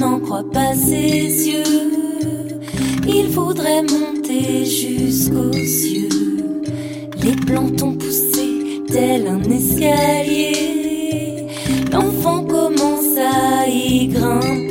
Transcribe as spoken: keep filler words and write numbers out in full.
n'en croit pas ses yeux. Il faudrait monter jusqu'aux cieux. Les plantes ont poussé tel un escalier. L'enfant commence à y grimper.